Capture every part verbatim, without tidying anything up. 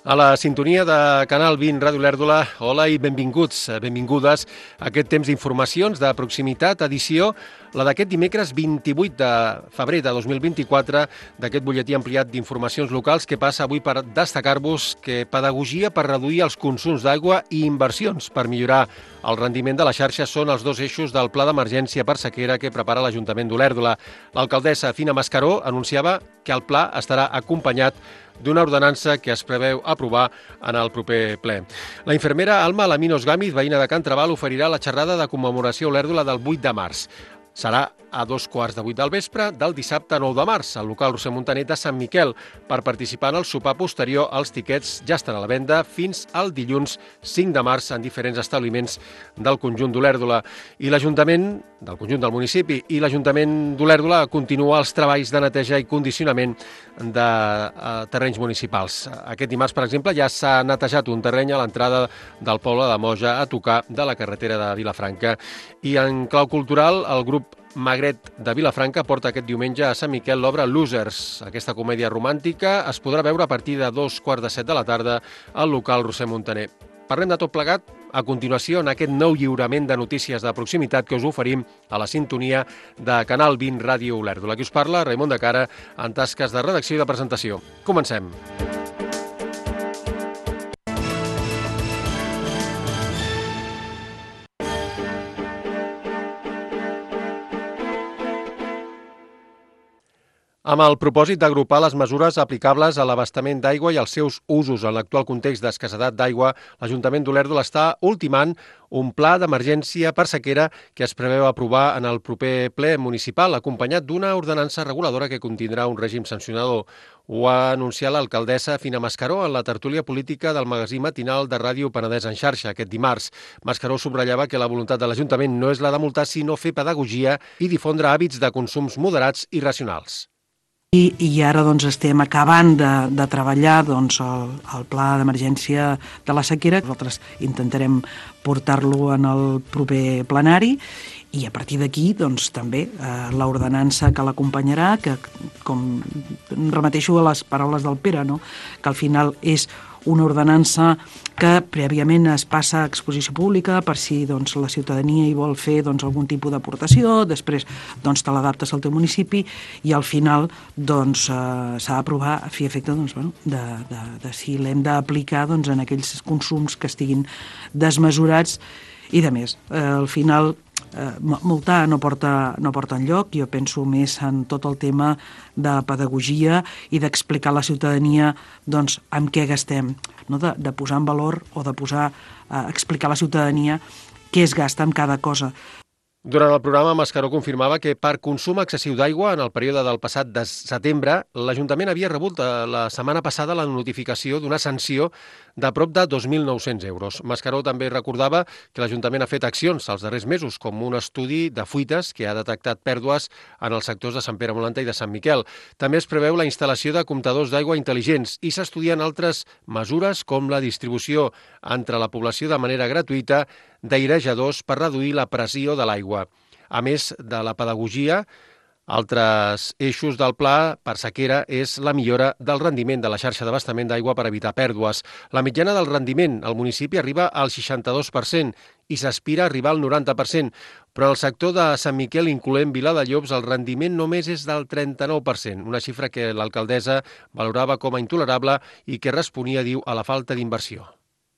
A la sintonia de Canal vint Ràdio Olèrdola, hola i benvinguts, benvingudes a aquest temps d'informacions de proximitat, edició, la d'aquest dimecres vint-i-vuit de febrer de dos mil vint-i-quatre, d'aquest butlletí ampliat d'informacions locals que passa avui per destacar-vos que pedagogia per reduir els consums d'aigua i inversions per millorar el rendiment de la xarxa són els dos eixos del pla d'emergència per sequera que prepara l'Ajuntament d'Olèrdola. L'alcaldessa Fina Mascaró anunciava que el pla estarà acompanyat d'una ordenança que es preveu aprovar en el proper ple. La infermera Alma Alaminos Gámez, veïna de Can Trabal, oferirà la xerrada de commemoració a Olèrdola del vuit de març. Serà a dos quarts de vuit del vespre del dissabte nou de març, al local Roser Montaner de Sant Miquel. Per participar en el sopar posterior, els tiquets ja estan a la venda fins al dilluns cinc de març en diferents establiments del conjunt d'Olèrdola. I l'Ajuntament, del conjunt del municipi, i l'Ajuntament d'Olèrdola continua els treballs de neteja i condicionament de eh, terrenys municipals. Aquest dimarts, per exemple, ja s'ha netejat un terreny a l'entrada del poble de Moja a tocar de la carretera de Vilafranca. I en clau cultural, el grup Magret de Vilafranca porta aquest diumenge a Sant Miquel l'obra Losers. Aquesta comèdia romàntica es podrà veure a partir de dos quarts de set de la tarda al local Roser Montaner. Parlem de tot plegat a continuació en aquest nou lliurament de notícies de proximitat que us oferim a la sintonia de Canal vint Ràdio Olèrdola. Aquí us parla Raimon de Cara en tasques de redacció i de presentació. Comencem. Amb el propòsit d'agrupar les mesures aplicables a l'abastament d'aigua i els seus usos en l'actual context d'escassedat d'aigua, l'Ajuntament d'Olèrdola està ultimant un pla d'emergència per sequera que es preveu aprovar en el proper ple municipal, acompanyat d'una ordenança reguladora que contindrà un règim sancionador. Ho ha anunciat l'alcaldessa Fina Mascaró en la tertúlia política del magazín matinal de Ràdio Penedès en xarxa aquest dimarts. Mascaró subratllava que la voluntat de l'Ajuntament no és la de multar, sinó fer pedagogia i difondre hàbits de consums moderats i racionals. I, i ara doncs, estem acabant de, de treballar doncs, el, el pla d'emergència de la sequera. Nosaltres intentarem portar-lo en el proper plenari i a partir d'aquí doncs, també eh, l'ordenança que l'acompanyarà, que com remeteixo a les paraules del Pere, no? Que al final és una ordenança que prèviament es passa a exposició pública per si doncs, la ciutadania hi vol fer doncs, algun tipus d'aportació, després doncs, te l'adaptes al teu municipi i al final doncs, eh, s'ha d'aprovar a fi i efecte doncs, bueno, de, de, de si l'hem d'aplicar doncs, en aquells consums que estiguin desmesurats i de més. Eh, al final eh, multar no porta, no porta enlloc, jo penso més en tot el tema de pedagogia i d'explicar a la ciutadania doncs, amb què gastem, no? de, de posar en valor o de posar, eh, explicar a la ciutadania què es gasta en cada cosa. Durant el programa, Mascaró confirmava que per consum excessiu d'aigua en el període del passat de setembre, l'Ajuntament havia rebut la setmana passada la notificació d'una sanció de prop de dos mil nou-cents euros. Mascaró també recordava que l'Ajuntament ha fet accions els darrers mesos, com un estudi de fuites que ha detectat pèrdues en els sectors de Sant Pere Molanta i de Sant Miquel. També es preveu la instal·lació de comptadors d'aigua intel·ligents i s'estudien altres mesures com la distribució entre la població de manera gratuïta d'airejadors per reduir la pressió de l'aigua. A més de la pedagogia, altres eixos del pla per sequera és la millora del rendiment de la xarxa d'abastament d'aigua per evitar pèrdues. La mitjana del rendiment al municipi arriba al seixanta-dos per cent i s'aspira a arribar al noranta per cent, però al sector de Sant Miquel, incloent Viladellobs, el rendiment només és del trenta-nou per cent, una xifra que l'alcaldessa valorava com a intolerable i que responia, diu, a la falta d'inversió.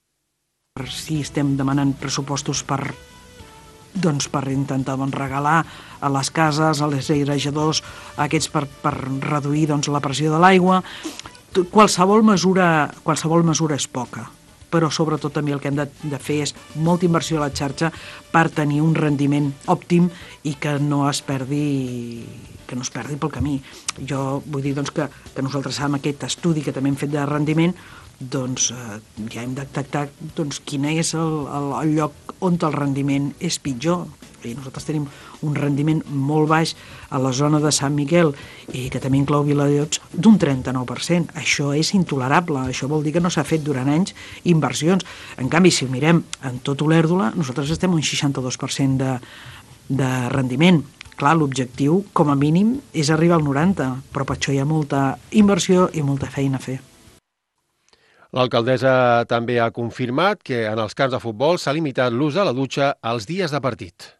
Si estem demanant pressupostos per, doncs, per intentar doncs, regalar a les cases, a les airejadors, aquests per, per reduir doncs, la pressió de l'aigua, qualsevol mesura, qualsevol mesura és poca, però sobretot també el que hem de, de fer és molta inversió a la xarxa per tenir un rendiment òptim i que no es perdi, que no es perdi pel camí. Jo vull dir doncs, que, que nosaltres amb aquest estudi que també hem fet de rendiment doncs eh, ja hem de detectar doncs, quin és el, el, el lloc on el rendiment és pitjor. I nosaltres tenim un rendiment molt baix a la zona de Sant Miquel i que també inclou Viladellobs d'un trenta-nou per cent. Això és intolerable, això vol dir que no s'ha fet durant anys inversions. En canvi, si ho mirem en tot Olèrdola, nosaltres estem un seixanta-dos per cent de, de rendiment. Clar, l'objectiu, com a mínim, és arribar al noranta, però per això hi ha molta inversió i molta feina a fer. L'alcaldessa també ha confirmat que en els camps de futbol s'ha limitat l'ús de la dutxa als dies de partit.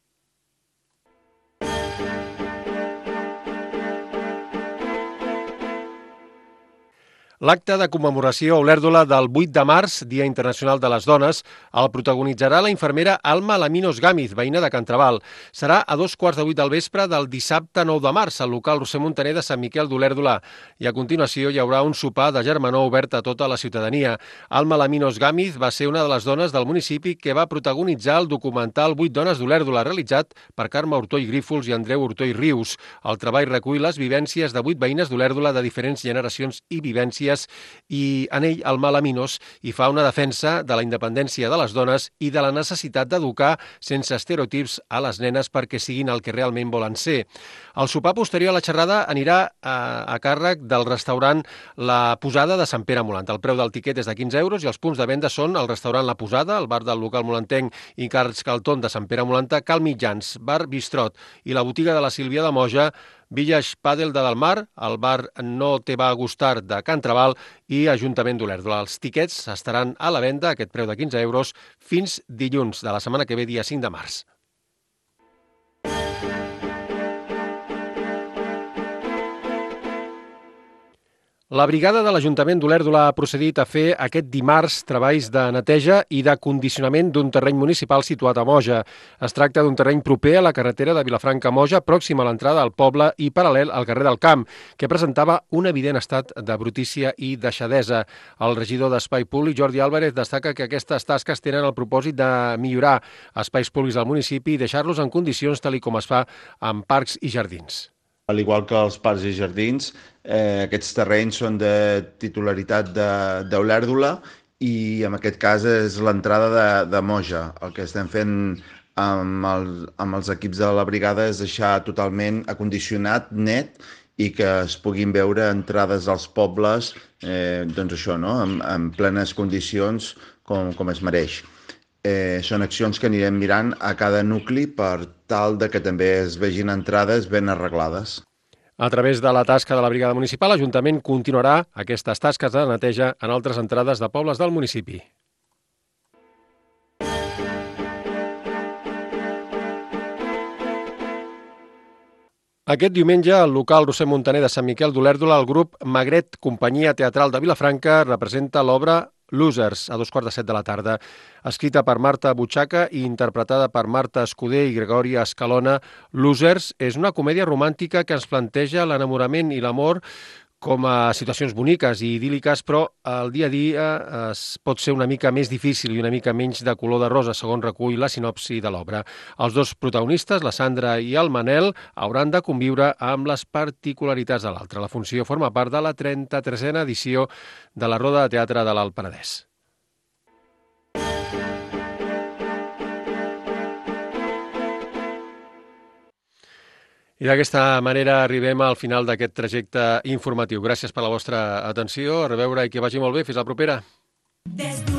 L'acte de commemoració a Olèrdola del vuit de març, Dia Internacional de les Dones, el protagonitzarà la infermera Alma Laminos Gámez, veïna de Cantraval. Serà a dos quarts de vuit del vespre del dissabte nou de març al local Roser Montaner de Sant Miquel d'Olèrdola. I a continuació hi haurà un sopar de germanor obert a tota la ciutadania. Alma Laminos Gámez va ser una de les dones del municipi que va protagonitzar el documental Vuit dones d'Olèrdola, realitzat per Carme Hurtó i Grífols i Andreu Hurtó i Rius. El treball recull les vivències de vuit veïnes d'Olèrdola de diferents generacions i vivències, i en ell Alma Laminos hi fa una defensa de la independència de les dones i de la necessitat d'educar sense estereotips a les nenes perquè siguin el que realment volen ser. El sopar posterior a la xerrada anirà a, a càrrec del restaurant La Posada de Sant Pere Molant. El preu del tiquet és de quinze euros i els punts de venda són el restaurant La Posada, el bar del local molantenc i Carles Calton de Sant Pere Molanta, Cal Mitjans, bar Bistrot i la botiga de la Sílvia de Moja, Village Padel de Delmar, el bar No te va a gustar de Cantraval i Ajuntament d'Olèrdola. Els tiquets estaran a la venda, aquest preu de quinze euros, fins dilluns de la setmana que ve, dia cinc de març. La brigada de l'Ajuntament d'Olèrdola ha procedit a fer aquest dimarts treballs de neteja i de condicionament d'un terreny municipal situat a Moja. Es tracta d'un terreny proper a la carretera de Vilafranca a Moja, pròxim a l'entrada al poble i paral·lel al carrer del Camp, que presentava un evident estat de brutícia i deixadesa. El regidor d'Espai Públic, Jordi Álvarez, destaca que aquestes tasques tenen el propòsit de millorar espais públics del municipi i deixar-los en condicions tal com es fa en parcs i jardins. Al igual que els parcs i jardins, eh, aquests terrenys són de titularitat d'Olèrdola i en aquest cas és l'entrada de, de Moja. El que estem fent amb, el, amb els equips de la brigada és deixar totalment acondicionat, net, i que es puguin veure entrades als pobles eh, doncs això, no? en, en plenes condicions com, com es mereix. Eh, són accions que anirem mirant a cada nucli per tal de que també es vegin entrades ben arreglades. A través de la tasca de la brigada municipal, l'Ajuntament continuarà aquestes tasques de neteja en altres entrades de pobles del municipi. Aquest diumenge, al local Roser Montaner de Sant Miquel d'Olèrdola, el grup Magret, companyia teatral de Vilafranca, representa l'obra Losers, a dos quarts de set de la tarda. Escrita per Marta Butxaca i interpretada per Marta Escuder i Gregòria Escalona, Losers és una comèdia romàntica que ens planteja l'enamorament i l'amor com a situacions boniques i idíl·liques, però el dia a dia es pot ser una mica més difícil i una mica menys de color de rosa, segons recull la sinopsi de l'obra. Els dos protagonistes, la Sandra i el Manel, hauran de conviure amb les particularitats de l'altre. La funció forma part de la trenta-tresena edició de la Roda de Teatre de l'Alt Penedès. I d'aquesta manera arribem al final d'aquest trajecte informatiu. Gràcies per la vostra atenció, a reveure i que vagi molt bé. Fins la propera.